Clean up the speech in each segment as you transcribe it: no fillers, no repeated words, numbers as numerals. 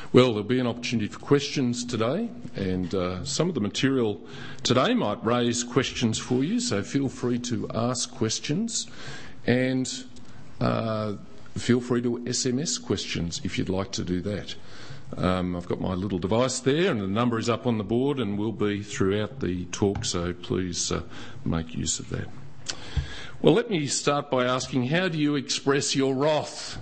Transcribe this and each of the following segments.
Well, there'll be an opportunity for questions today, and some of the material today might raise questions for you, so feel free to ask questions, and feel free to SMS questions if you'd like to do that. I've got my little device there, and the number is up on the board and will be throughout the talk, so please make use of that. Well, let me start by asking, how do you express your wrath?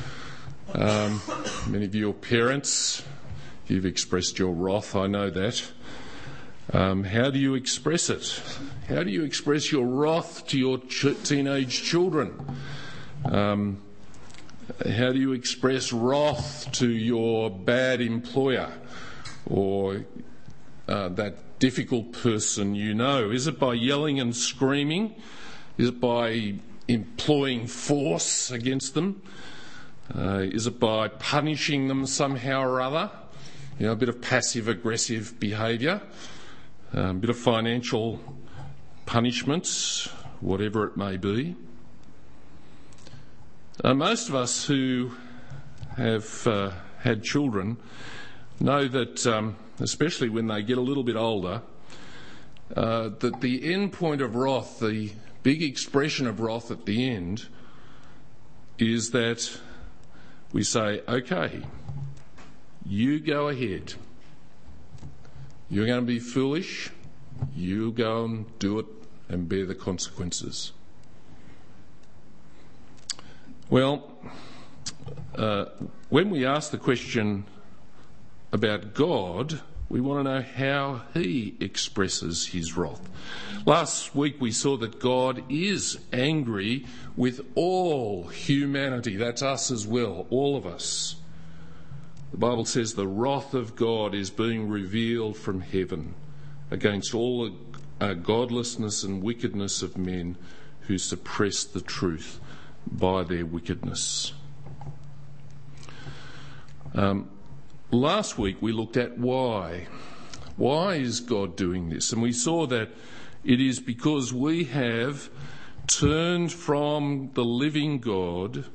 Many of you are parents. You've expressed your wrath, I know that. How do you express it? How do you express your wrath to your teenage children? How do you express wrath to your bad employer or that difficult person you know? Is it by yelling and screaming? Is it by employing force against them? Is it by punishing them somehow or other? You know, a bit of passive-aggressive behaviour, a bit of financial punishments, whatever it may be. Most of us who have had children know that, especially when they get a little bit older, that the end point of wrath, the big expression of wrath at the end, is that we say, okay, you go ahead. You're going to be foolish. You go and do it and bear the consequences. Well, when we ask the question about God, we want to know how he expresses his wrath. Last week we saw that God is angry with all humanity. That's us as well, all of us. The Bible says the wrath of God is being revealed from heaven against all the godlessness and wickedness of men who suppress the truth by their wickedness. Last week we looked at why. Why is God doing this? And we saw that it is because we have turned from the living God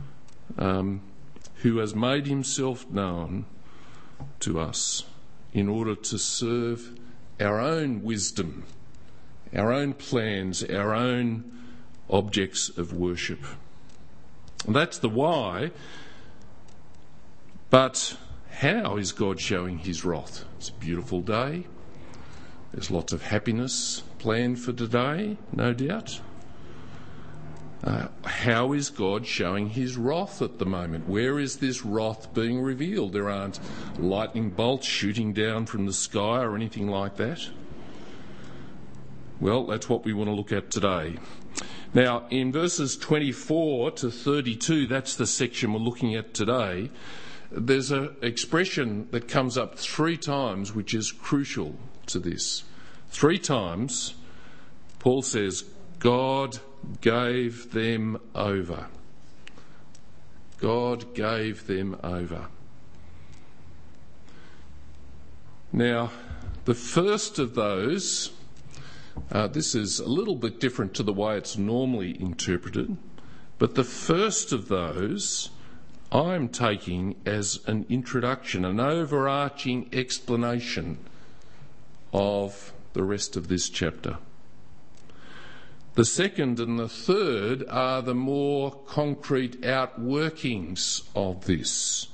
who has made himself known to us in order to serve our own wisdom, our own plans, our own objects of worship. And that's the why. But how is God showing his wrath? It's a beautiful day. There's lots of happiness planned for today, no doubt. How is God showing his wrath at the moment? Where is this wrath being revealed? There aren't lightning bolts shooting down from the sky or anything like that. Well, that's what we want to look at today. Now, in verses 24 to 32, that's the section we're looking at today, there's an expression that comes up 3 times which is crucial to this. 3 times, Paul says, God gave them over. God gave them over. Now, the first of those, this is a little bit different to the way it's normally interpreted, but the first of those I'm taking as an introduction, an overarching explanation of the rest of this chapter. The second and the third are the more concrete outworkings of this.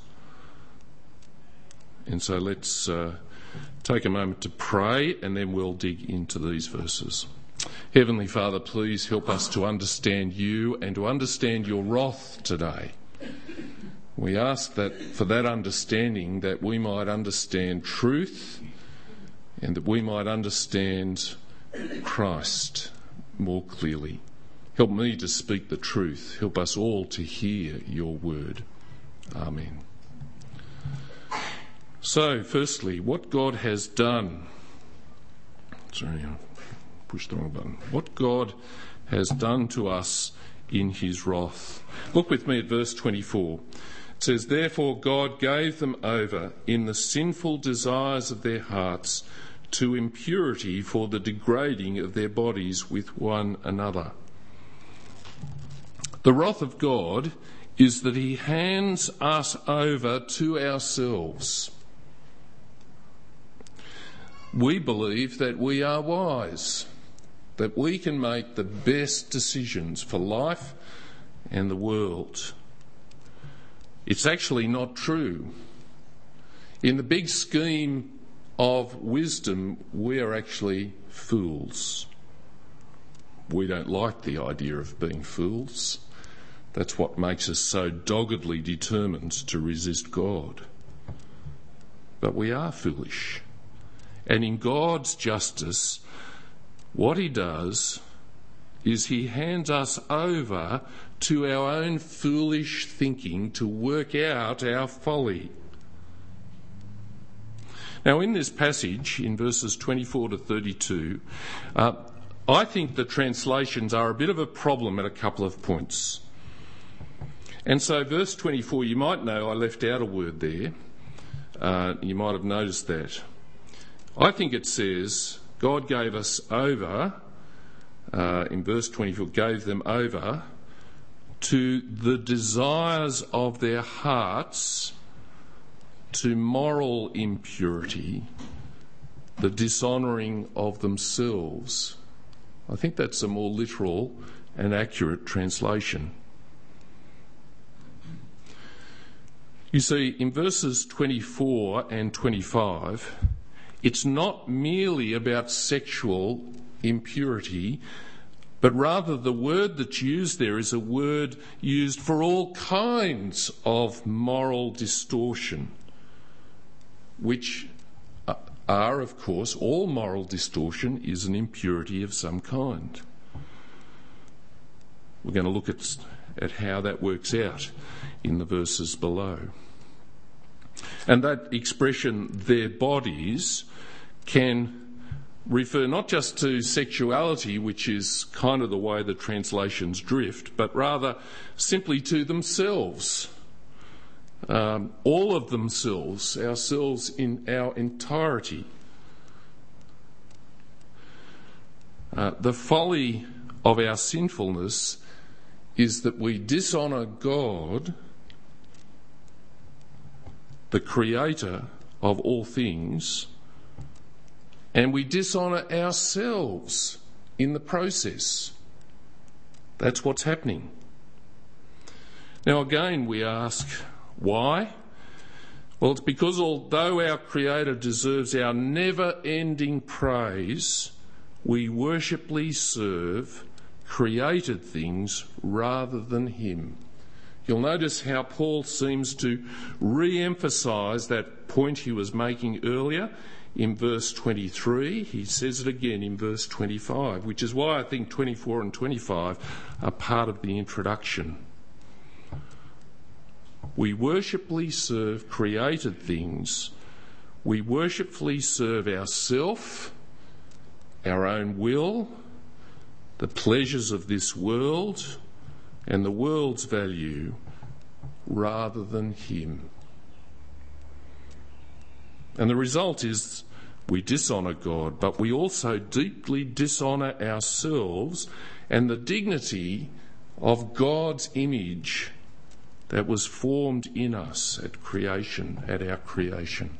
And so let's take a moment to pray and then we'll dig into these verses. Heavenly Father, please help us to understand you and to understand your wrath today. We ask that for that understanding that we might understand truth and that we might understand Christ more clearly. Help me to speak the truth. Help us all to hear your word. Amen. So, firstly, what God has done. Sorry, I pushed the wrong button. What God has done to us in his wrath. Look with me at verse 24. It says, therefore God gave them over in the sinful desires of their hearts to impurity for the degrading of their bodies with one another. The wrath of God is that he hands us over to ourselves. We believe that we are wise, that we can make the best decisions for life and the world. It's actually not true. In the big scheme of wisdom, we are actually fools. We don't like the idea of being fools. That's what makes us so doggedly determined to resist God. But we are foolish. And in God's justice, what he does is he hands us over to our own foolish thinking to work out our folly. Now, in this passage, in verses 24 to 32, I think the translations are a bit of a problem at a couple of points. And so verse 24, you might know I left out a word there. You might have noticed that. I think it says God gave us over, in verse 24, gave them over to the desires of their hearts, to moral impurity, the dishonouring of themselves. I think that's a more literal and accurate translation. You see, in verses 24 and 25, it's not merely about sexual impurity, but rather the word that's used there is a word used for all kinds of moral distortion, which are, of course, all moral distortion is an impurity of some kind. We're going to look at how that works out in the verses below. And that expression, their bodies, can refer not just to sexuality, which is kind of the way the translations drift, but rather simply to themselves. All of themselves, ourselves in our entirety. The folly of our sinfulness is that we dishonour God, the creator of all things, and we dishonour ourselves in the process. That's what's happening. Now again we ask, why? Well, it's because although our Creator deserves our never-ending praise, we worshipfully serve created things rather than Him. You'll notice how Paul seems to re-emphasise that point he was making earlier in verse 23. He says it again in verse 25, which is why I think 24 and 25 are part of the introduction. We worshipfully serve created things. We worshipfully serve ourself, our own will, the pleasures of this world, and the world's value, rather than Him. And the result is we dishonour God, but we also deeply dishonour ourselves and the dignity of God's image that was formed in us at creation, at our creation.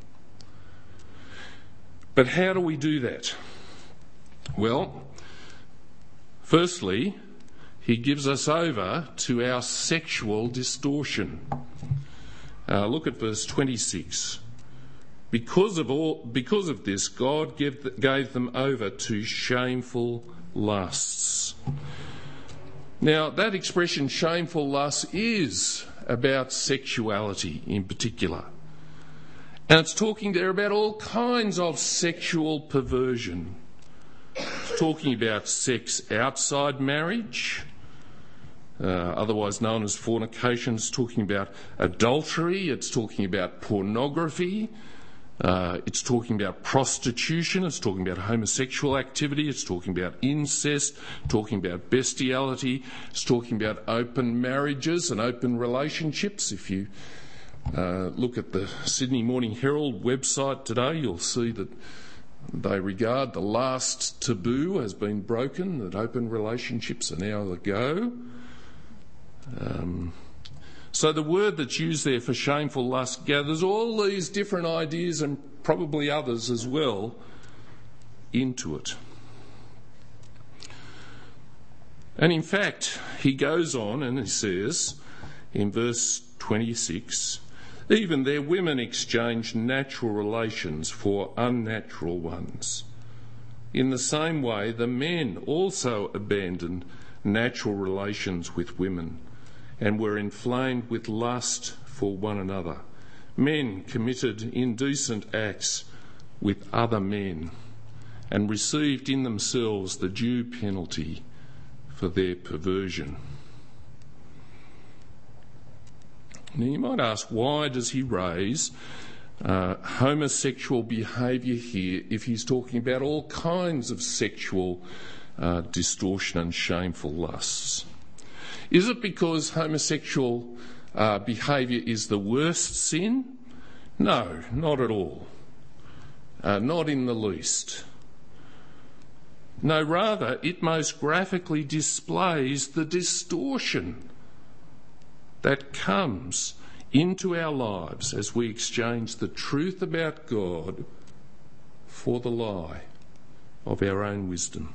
But how do we do that? Well, firstly, He gives us over to our sexual distortion. Look at verse 26. Because of this, God gave them over to shameful lusts. Now, that expression, shameful lust, is about sexuality in particular. And it's talking there about all kinds of sexual perversion. It's talking about sex outside marriage, otherwise known as fornication. It's talking about adultery. It's talking about pornography. It's talking about prostitution. It's talking about homosexual activity. It's talking about incest, talking about bestiality. It's talking about open marriages and open relationships. If you look at the Sydney Morning Herald website today, you'll see that they regard the last taboo has been broken, that open relationships are now the go. So the word that's used there for shameful lust gathers all these different ideas, and probably others as well, into it. And in fact, he goes on and he says in verse 26, even their women exchange natural relations for unnatural ones. In the same way, the men also abandoned natural relations with women and were inflamed with lust for one another. Men committed indecent acts with other men and received in themselves the due penalty for their perversion. Now you might ask, why does he raise homosexual behaviour here if he's talking about all kinds of sexual distortion and shameful lusts? Is it because homosexual behaviour is the worst sin? No, not at all. Not in the least. No, rather, it most graphically displays the distortion that comes into our lives as we exchange the truth about God for the lie of our own wisdom.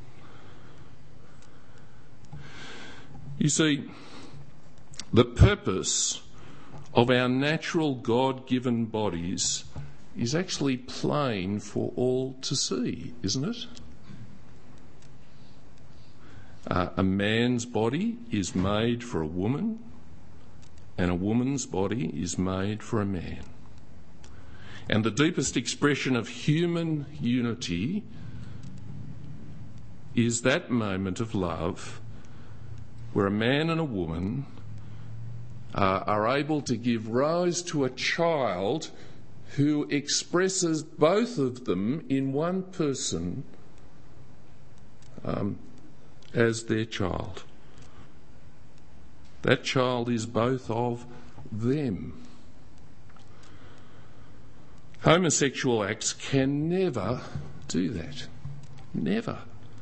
You see, the purpose of our natural God-given bodies is actually plain for all to see, isn't it? A man's body is made for a woman, and a woman's body is made for a man. And the deepest expression of human unity is that moment of love where a man and a woman are able to give rise to a child who expresses both of them in one person as their child. That child is both of them. Homosexual acts can never do that. Never.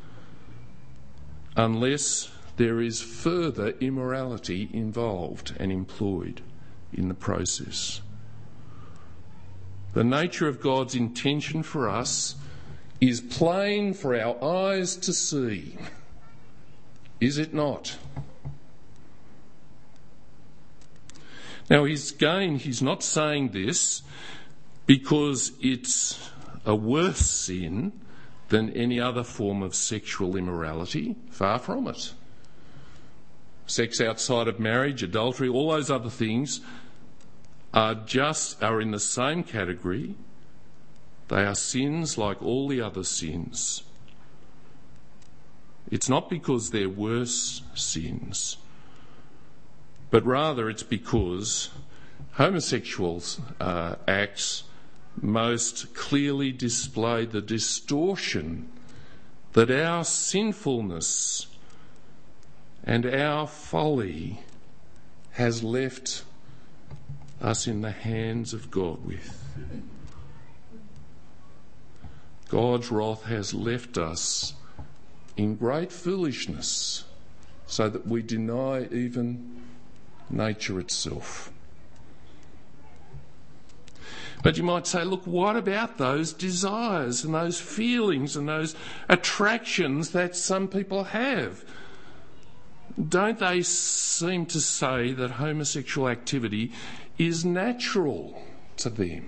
Unless there is further immorality involved and employed in the process. The nature of God's intention for us is plain for our eyes to see. Is it not? Now, he's not saying this because it's a worse sin than any other form of sexual immorality. Far from it. Sex outside of marriage, adultery, all those other things are in the same category. They are sins like all the other sins. It's not because they're worse sins, but rather it's because homosexual acts most clearly display the distortion that our sinfulness and our folly has left us in the hands of God with. God's wrath has left us in great foolishness so that we deny even nature itself. But you might say, look, what about those desires and those feelings and those attractions that some people have? Don't they seem to say that homosexual activity is natural to them?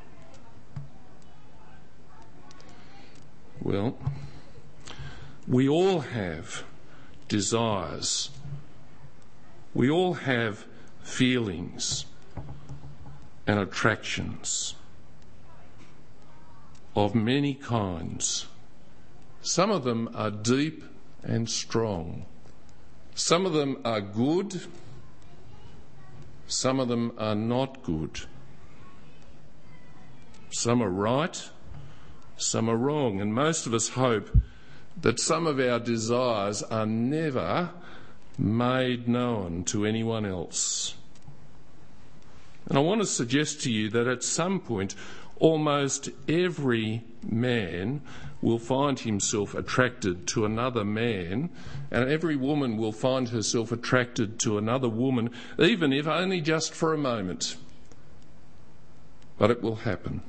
Well, we all have desires. We all have feelings and attractions of many kinds. Some of them are deep and strong. Some of them are good. Some of them are not good. Some are right. Some are wrong. And most of us hope that some of our desires are never made known to anyone else. And I want to suggest to you that at some point, almost every man will find himself attracted to another man, and every woman will find herself attracted to another woman, even if only just for a moment. But it will happen.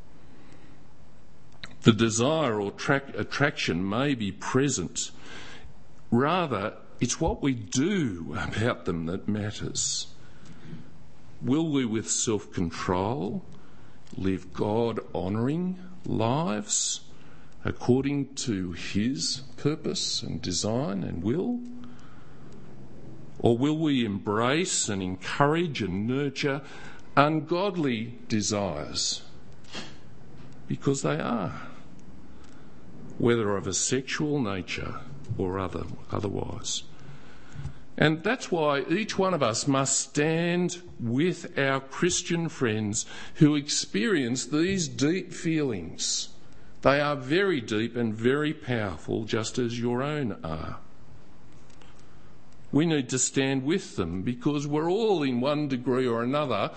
The desire or attraction may be present. Rather, it's what we do about them that matters. Will we, with self-control, live God-honouring lives according to his purpose and design and will? Or will we embrace and encourage and nurture ungodly desires? Because they are, whether of a sexual nature or otherwise. And that's why each one of us must stand with our Christian friends who experience these deep feelings. They are very deep and very powerful, just as your own are. We need to stand with them because we're all, in one degree or another,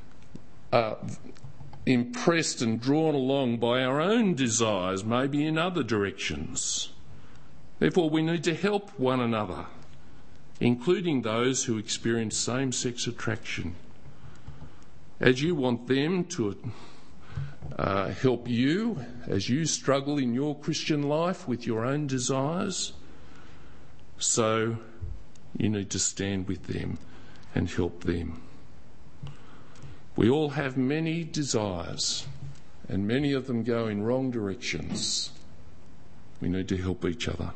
impressed and drawn along by our own desires, maybe in other directions. Therefore, we need to help one another, including those who experience same-sex attraction. As you want them to help you as you struggle in your Christian life with your own desires, so you need to stand with them and help them. We all have many desires, and many of them go in wrong directions. We need to help each other.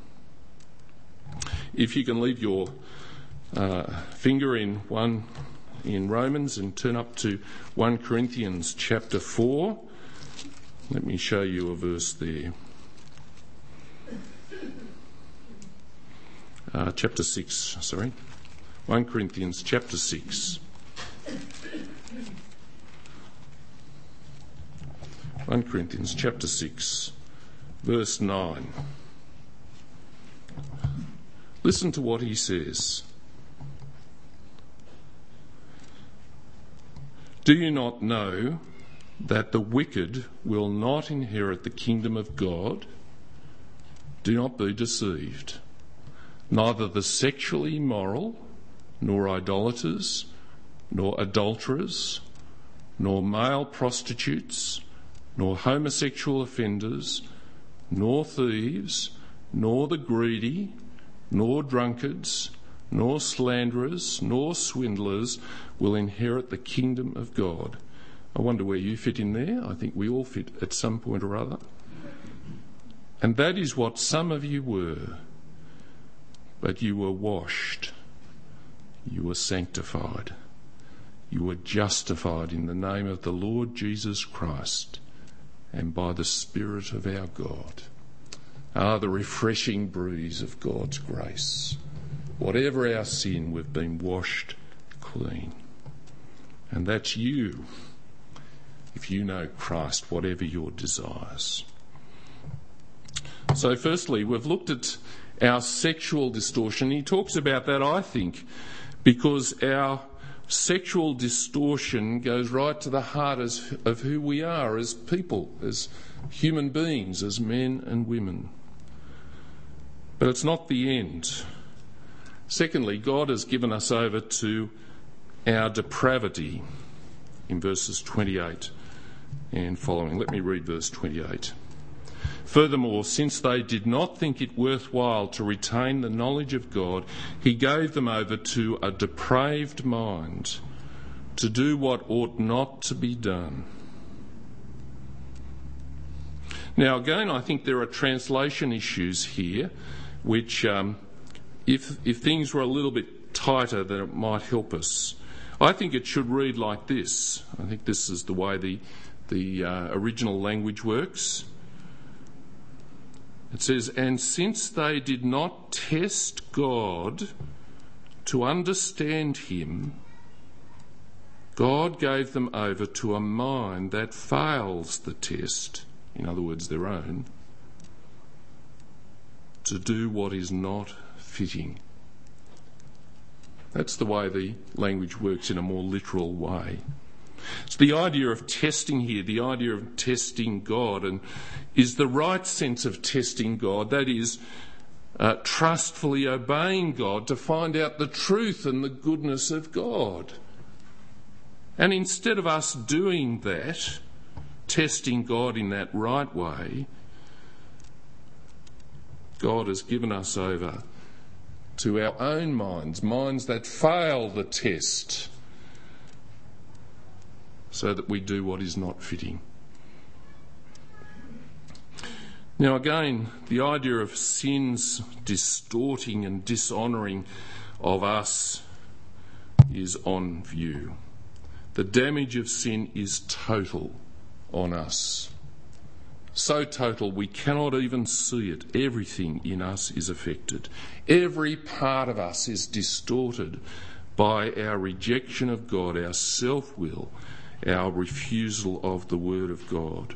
If you can leave your finger in Romans and turn up to 1 Corinthians chapter 4, let me show you a verse there. Chapter 6, 1 Corinthians chapter 6. 1 Corinthians chapter 6, verse 9. Listen to what he says. Do you not know that the wicked will not inherit the kingdom of God? Do not be deceived. Neither the sexually immoral, nor idolaters, nor adulterers, nor male prostitutes, nor homosexual offenders, nor thieves, nor the greedy, nor drunkards, nor slanderers, nor swindlers will inherit the kingdom of God. I wonder where you fit in there. I think we all fit at some point or other. And that is what some of you were. But you were washed. You were sanctified. You were justified in the name of the Lord Jesus Christ and by the Spirit of our God. The refreshing breeze of God's grace. Whatever our sin, we've been washed clean. And that's you, if you know Christ, whatever your desires. So firstly, we've looked at our sexual distortion. He talks about that, I think, because our sexual distortion goes right to the heart of who we are as people, as human beings, as men and women. But it's not the end. Secondly, God has given us over to our depravity in verses 28 and following. Let me read verse 28. Furthermore, since they did not think it worthwhile to retain the knowledge of God, he gave them over to a depraved mind to do what ought not to be done. Now, again, I think there are translation issues here, which, if things were a little bit tighter, then it might help us. I think it should read like this. I think this is the way the original language works. It says, and since they did not test God to understand him, God gave them over to a mind that fails the test, in other words, their own, to do what is not fitting. That's the way the language works in a more literal way. So the idea of testing here, the idea of testing God, and is the right sense of testing God, that is, trustfully obeying God to find out the truth and the goodness of God. And instead of us doing that, testing God in that right way, God has given us over to our own minds that fail the test, so that we do what is not fitting. Now again, the idea of sin's distorting and dishonouring of us is on view. The damage of sin is total on us. So total we cannot even see it. Everything in us is affected. Every part of us is distorted by our rejection of God, our self-will, our refusal of the word of God.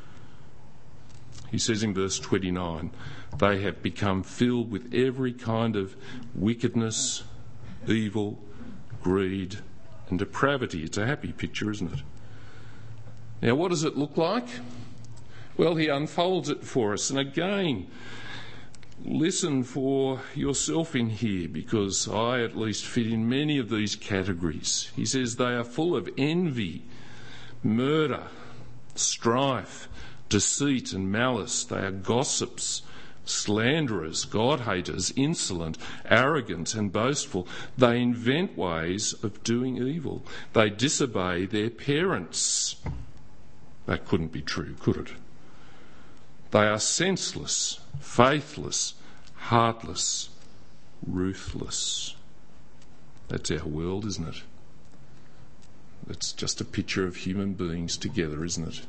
He says in verse 29, they have become filled with every kind of wickedness, evil, greed and depravity. It's a happy picture, isn't it? Now, what does it look like? Well, he unfolds it for us. And again, listen for yourself in here, because I at least fit in many of these categories. He says they are full of envy, murder, strife, deceit and malice. They are gossips, slanderers, God-haters, insolent, arrogant and boastful. They invent ways of doing evil. They disobey their parents. That couldn't be true, could it? They are senseless, faithless, heartless, ruthless. That's our world, isn't it? It's just a picture of human beings together, isn't it?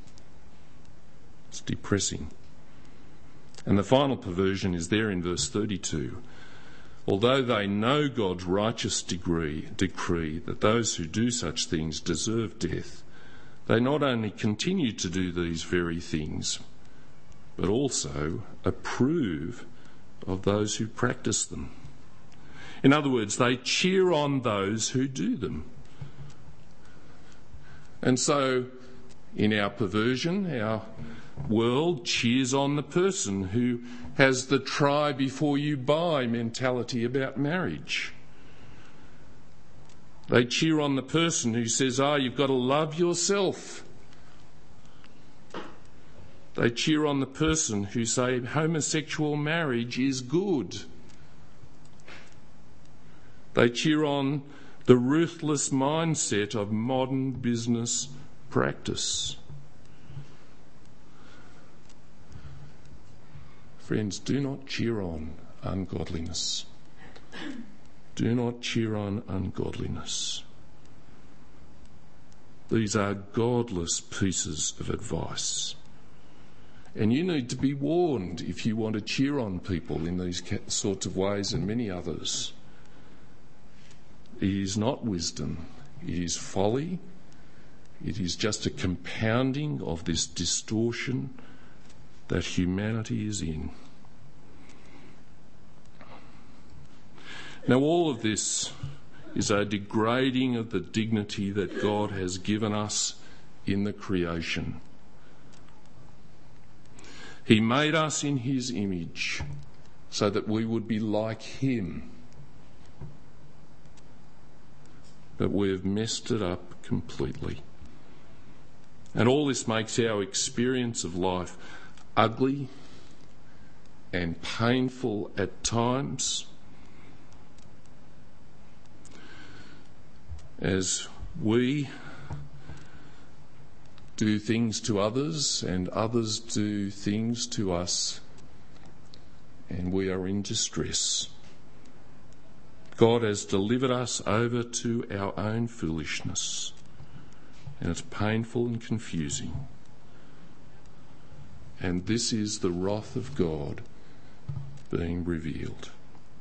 It's depressing. And the final perversion is there in verse 32. Although they know God's righteous decree that those who do such things deserve death, they not only continue to do these very things, but also approve of those who practice them. In other words, they cheer on those who do them. And so, in our perversion, our world cheers on the person who has the try before you buy mentality about marriage. They cheer on the person who says, you've got to love yourself. They cheer on the person who say homosexual marriage is good. They cheer on the ruthless mindset of modern business practice. Friends, do not cheer on ungodliness. Do not cheer on ungodliness. These are godless pieces of advice. And you need to be warned if you want to cheer on people in these sorts of ways and many others. It is not wisdom. It is folly. It is just a compounding of this distortion that humanity is in. Now, all of this is a degrading of the dignity that God has given us in the creation. He made us in his image so that we would be like him. But we have messed it up completely. And all this makes our experience of life ugly and painful at times, as we do things to others and others do things to us, and we are in distress. God has delivered us over to our own foolishness, and it's painful and confusing. And this is the wrath of God being revealed.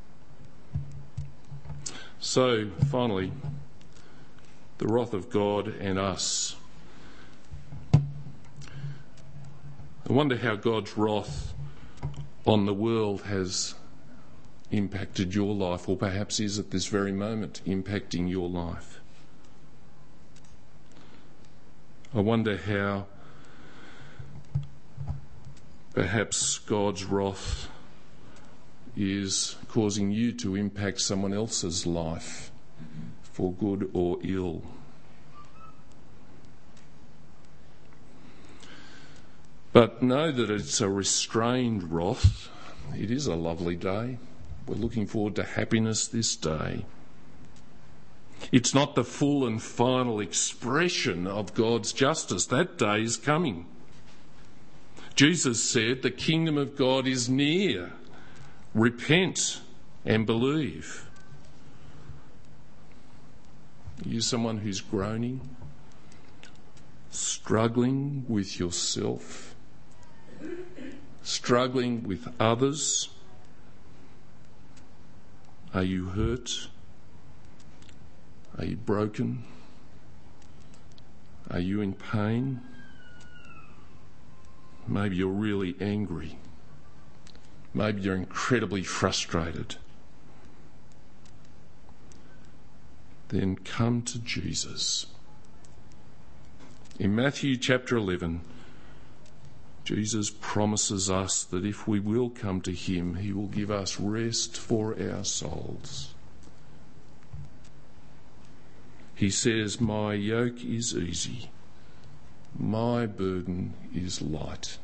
So, finally, the wrath of God and us. I wonder how God's wrath on the world has impacted your life, or perhaps is at this very moment impacting your life. I wonder how perhaps God's wrath is causing you to impact someone else's life for good or ill. But know that it's a restrained wrath. It is a lovely day. We're looking forward to happiness this day. It's not the full and final expression of God's justice. That day is coming. Jesus said, "The kingdom of God is near. Repent and believe." Are you someone who's groaning, struggling with yourself, struggling with others? Are you hurt? Are you broken? Are you in pain? Maybe you're really angry. Maybe you're incredibly frustrated. Then come to Jesus. In Matthew chapter 11, Jesus promises us that if we will come to him, he will give us rest for our souls. He says, "My yoke is easy, my burden is light."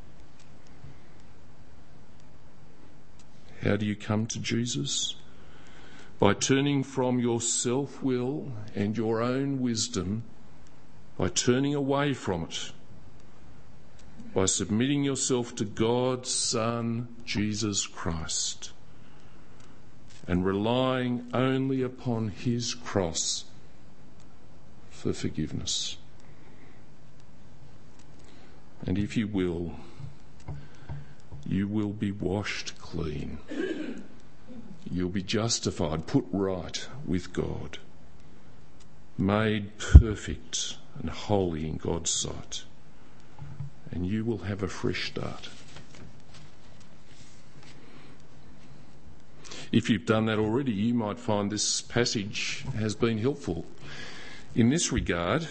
How do you come to Jesus? By turning from your self-will and your own wisdom, by turning away from it, by submitting yourself to God's Son, Jesus Christ, and relying only upon his cross for forgiveness. And if you will be washed clean. You'll be justified, put right with God, made perfect and holy in God's sight. And you will have a fresh start. If you've done that already, you might find this passage has been helpful in this regard,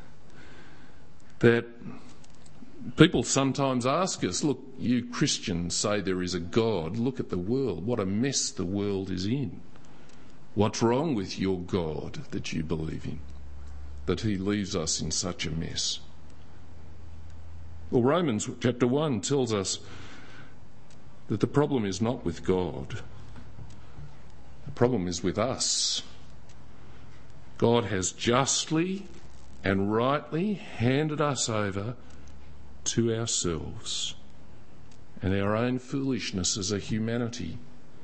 that people sometimes ask us, look, you Christians say there is a God. Look at the world. What a mess the world is in. What's wrong with your God that you believe in, that he leaves us in such a mess? Well, Romans chapter 1 tells us that the problem is not with God. The problem is with us. God has justly and rightly handed us over to ourselves and our own foolishness as a humanity.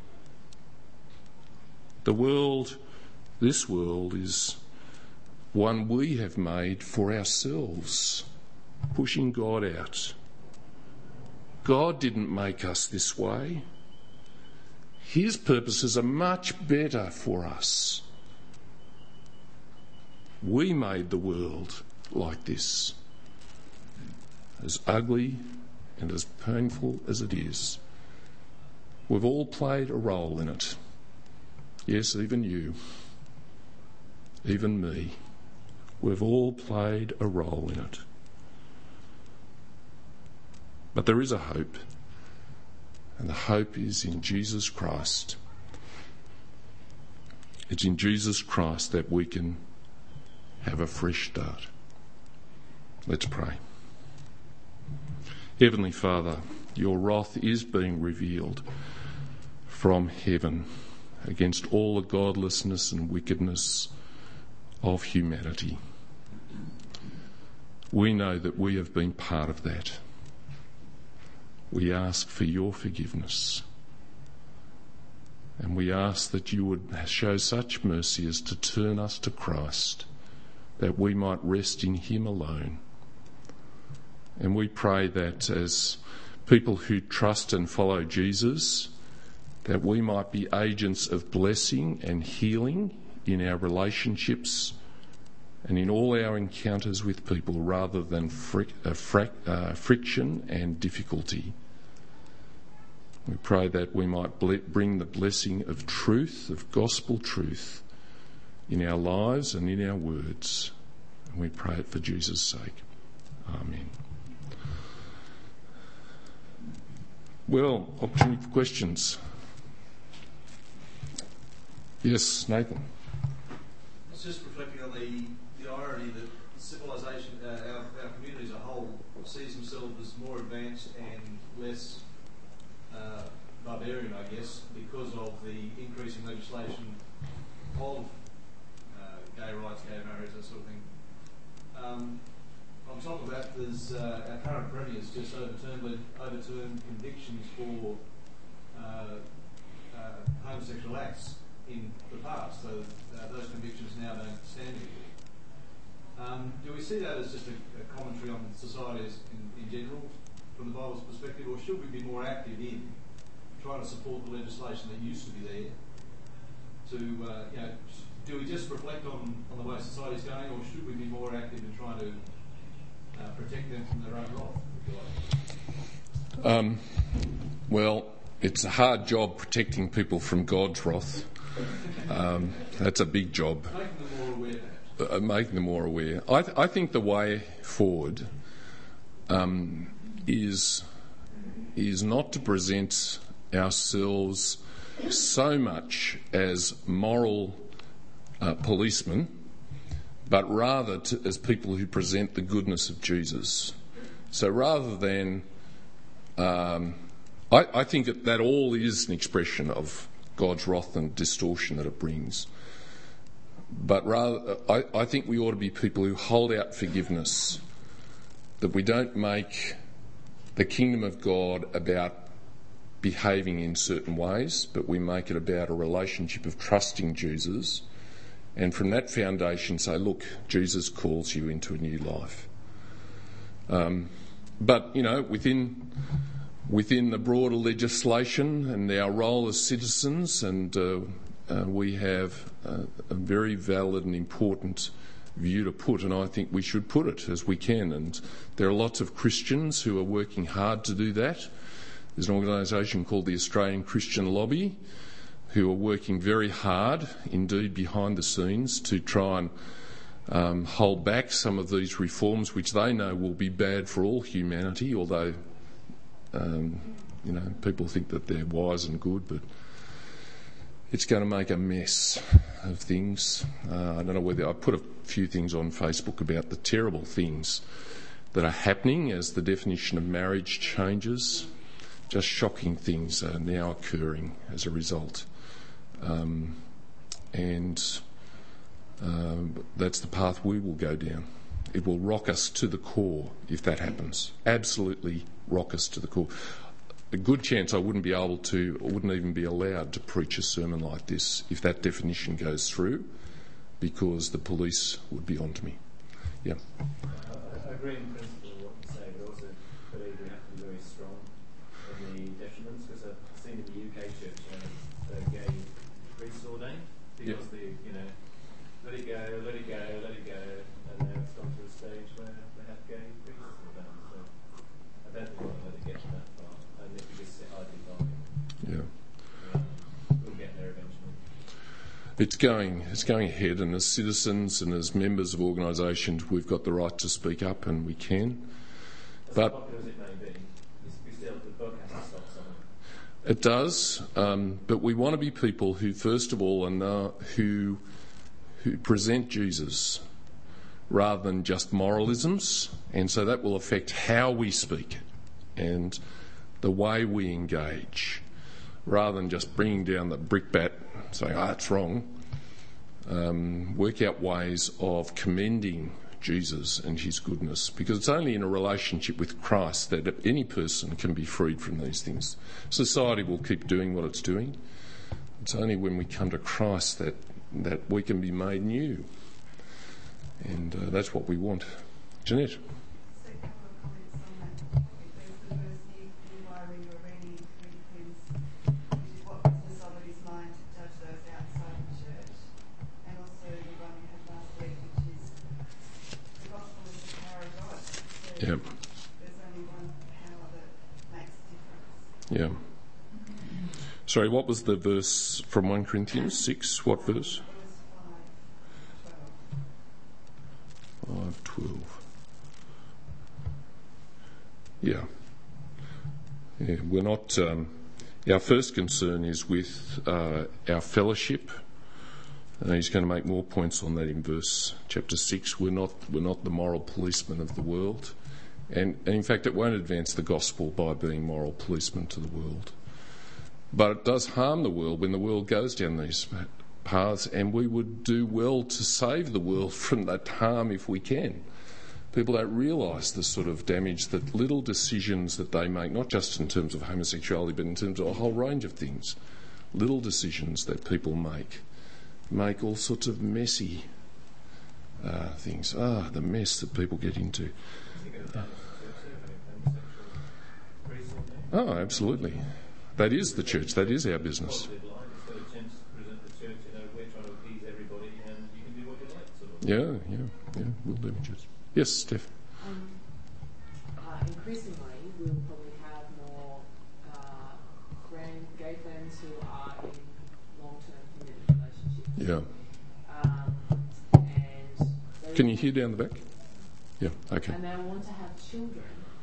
This world is one we have made for ourselves, pushing God out. God didn't make us this way. His purposes are much better for us. We made the world like this. As ugly and as painful as it is, we've all played a role in it. Yes, even you, even me. We've all played a role in it. But there is a hope, and the hope is in Jesus Christ. It's in Jesus Christ that we can have a fresh start. Let's pray. Heavenly Father, your wrath is being revealed from heaven against all the godlessness and wickedness of humanity. We know that we have been part of that. We ask for your forgiveness. And we ask that you would show such mercy as to turn us to Christ, that we might rest in him alone. And we pray that as people who trust and follow Jesus, that we might be agents of blessing and healing in our relationships and in all our encounters with people, rather than friction and difficulty. We pray that we might bring the blessing of truth, of gospel truth, in our lives and in our words. And we pray it for Jesus' sake. Amen. Well, opportunity for questions. Yes, Nathan. It's just reflecting on the irony that civilization, our community as a whole, sees themselves as more advanced and less barbarian, I guess, because of the increasing legislation of gay rights, gay marriage, that sort of thing. On top of that, there's our current premier's just overturned convictions for homosexual acts in the past, so those convictions now don't stand anymore. Do we see that as just a commentary on society in general, from the Bible's perspective, or should we be more active in trying to support the legislation that used to be there? Do we just reflect on the way society's going, or should we be more active in trying to protect them from their own wrath, if you like? Well, it's a hard job protecting people from God's wrath. That's a big job. Making them more aware, perhaps. Making them more aware. I think the way forward is not to present ourselves so much as moral policemen, but rather as people who present the goodness of Jesus. So rather than... I think that all is an expression of God's wrath and distortion that it brings. But rather, I think we ought to be people who hold out forgiveness, that we don't make the kingdom of God about behaving in certain ways, but we make it about a relationship of trusting Jesus, and from that foundation say, look, Jesus calls you into a new life. But, within the broader legislation and our role as citizens, and we have a very valid and important view to put, and I think we should put it as we can. And there are lots of Christians who are working hard to do that. There's an organisation called the Australian Christian Lobby who are working very hard indeed behind the scenes to try and hold back some of these reforms which they know will be bad for all humanity, although people think that they're wise and good, but it's going to make a mess of things. I don't know whether I put a few things on Facebook about the terrible things that are happening as the definition of marriage changes. Just shocking things are now occurring as a result. That's the path we will go down. It will rock us to the core if that happens. Absolutely rock us to the core. A good chance I wouldn't be able to, or wouldn't even be allowed to preach a sermon like this if that definition goes through, because the police would be onto me. Yeah. I agree in principle with what you say, but also believe we have to be very strong in the detriments, because I've seen in the UK church a gay priest ordained, because let it go, let it go, let it go, and now it's gone to a stage where they have gay priests ordained. So I don't think we'll let it get to that far. And if we just sit idly by, we'll get there eventually. It's going ahead, and as citizens and as members of organisations, we've got the right to speak up, and we can. As but popular as it may be, we still, the book has to stop somewhere. It does, but we want to be people who, first of all, who present Jesus rather than just moralisms, and so that will affect how we speak and the way we engage, rather than just bringing down the brickbat saying, it's wrong. Work out ways of commending Jesus and his goodness, because it's only in a relationship with Christ that any person can be freed from these things. Society will keep doing what it's doing. It's only when we come to Christ that we can be made new, and that's what we want. Jeanette. Yeah. There's only one power that makes a difference. Yeah. Sorry, what was the verse from 1 Corinthians 6? What verse? 5:12. Yeah. We're not. Our first concern is with our fellowship. He's going to make more points on that in chapter 6. We're not the moral policemen of the world, and in fact, it won't advance the gospel by being moral policemen to the world. But it does harm the world when the world goes down these paths, and we would do well to save the world from that harm if we can. People don't realise the sort of damage that little decisions that they make, not just in terms of homosexuality, but in terms of a whole range of things, little decisions that people make all sorts of messy things. The mess that people get into. Absolutely. That is the church. That is our business. Yeah. We'll do it. Yes, Steph. Increasingly, we'll probably have more gay friends who are in long-term committed relationships. Yeah. Can you hear down the back? Yeah. Okay. And they want to have children.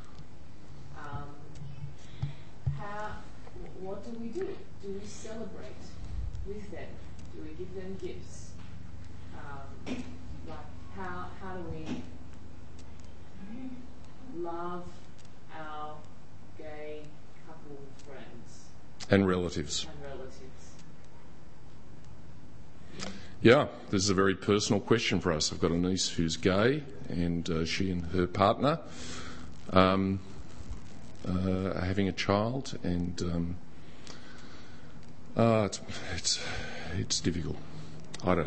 What do we do? Do we celebrate with them? Do we give them gifts? How do we love our gay couple friends and relatives? Yeah, this is a very personal question for us. I've got a niece who's gay, and she and her partner are having a child, and it's difficult. I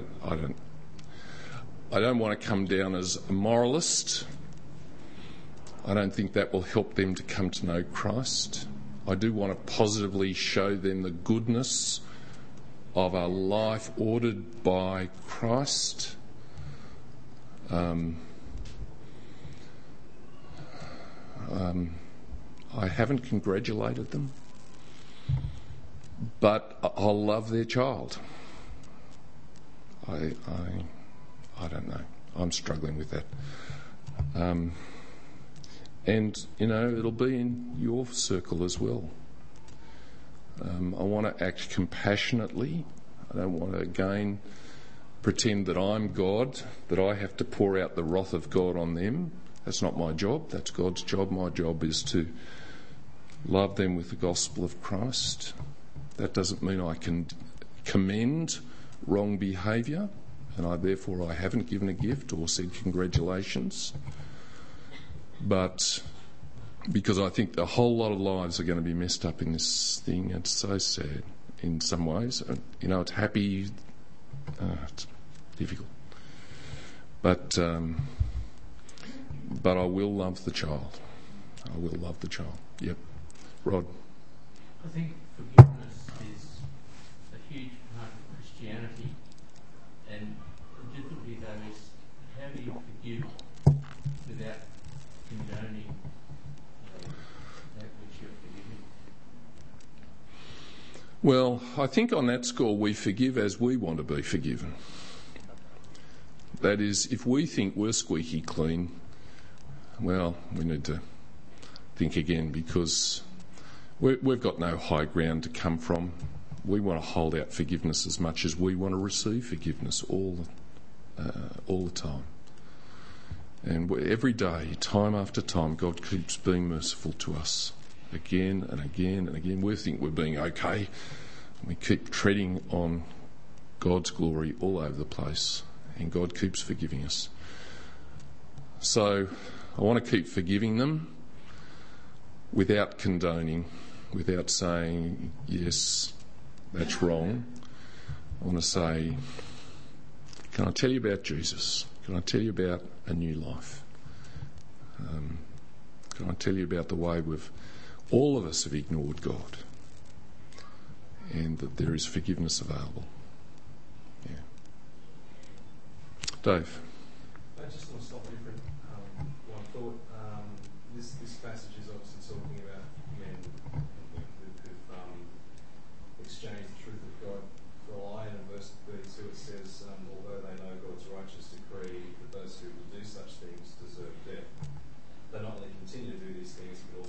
don't want to come down as a moralist. I don't think that will help them to come to know Christ. I do want to positively show them the goodness of a life ordered by Christ. I haven't congratulated them, but I'll love their child. I don't know. I'm struggling with that. And, it'll be in your circle as well. I want to act compassionately. I don't want to, again, pretend that I'm God, that I have to pour out the wrath of God on them. That's not my job. That's God's job. My job is to love them with the gospel of Christ. That doesn't mean I can commend wrong behaviour, and I haven't given a gift or said congratulations. But because I think a whole lot of lives are going to be messed up in this thing, it's so sad in some ways. It's happy, it's difficult. But I will love the child. I will love the child. Yep. Rod. I think forgiveness is a huge part of Christianity, and the difficulty though is how do you forgive without condoning that which you're forgiving? Well, I think on that score we forgive as we want to be forgiven. That is, if we think we're squeaky clean, well, we need to think again, because we've got no high ground to come from. We want to hold out forgiveness as much as we want to receive forgiveness all the time. And every day, time after time, God keeps being merciful to us again and again and again. We think we're being okay. We keep treading on God's glory all over the place, and God keeps forgiving us. So I want to keep forgiving them without condoning, without saying, yes, that's wrong. I want to say, can I tell you about Jesus? Can I tell you about a new life? Can I tell you about the way all of us have ignored God, and that there is forgiveness available? Yeah. Dave. I just want to stop you for one thought. This passage is obviously talking about men who've exchanged the truth of God for a lie. And in verse 32 it says, although they know God's righteous decree that those who will do such things deserve death, they not only continue to do these things, but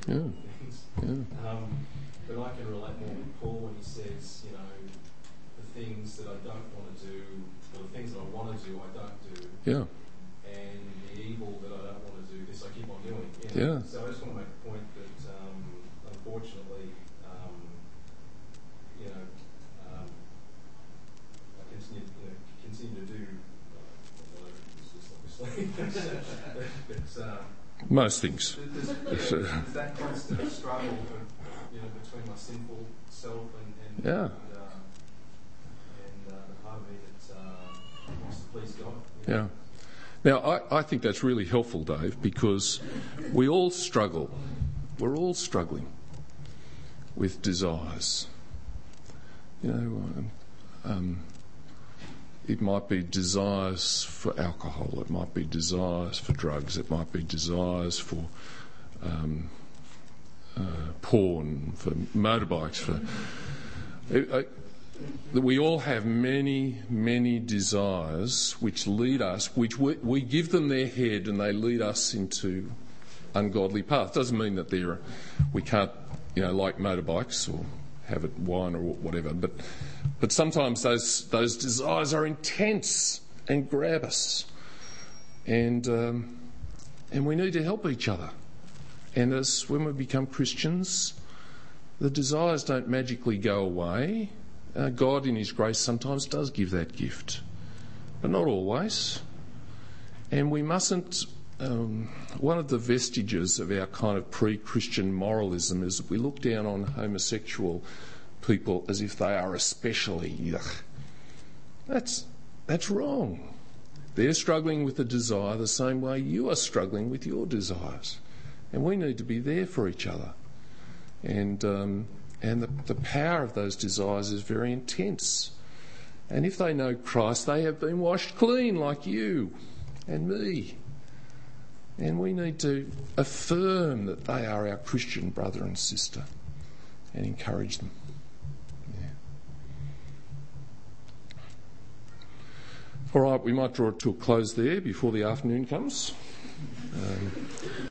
Yeah. things. Yeah. But I can relate more with Paul when he says, you know, the things that I don't want to do, or the things that I want to do, I don't do. Yeah. And the evil that I don't want to do, this I keep on doing. You know? Yeah. So I just want to make a point that, unfortunately, you know, I continue to do, obviously, but Most things. there's that constant struggle, between my sinful self and Yeah. the part of me that wants to please God. You know? Yeah. Now, I think that's really helpful, Dave, because we all struggle. We're all struggling with desires. You know, it might be desires for alcohol, it might be desires for drugs, it might be desires for porn, for motorbikes. We all have many, many desires which lead us, which we give them their head and they lead us into ungodly paths. Doesn't mean that we can't, like motorbikes or have wine or whatever, but sometimes those desires are intense and grab us, and we need to help each other. And when we become Christians, the desires don't magically go away. God in his grace sometimes does give that gift, but not always. And we mustn't, one of the vestiges of our kind of pre-Christian moralism is that we look down on homosexual people as if they are especially, that's wrong. They're struggling with a desire the same way you are struggling with your desires. And we need to be there for each other. And the power of those desires is very intense. And if they know Christ, they have been washed clean like you and me. And we need to affirm that they are our Christian brother and sister and encourage them. Yeah. All right, we might draw it to a close there before the afternoon comes.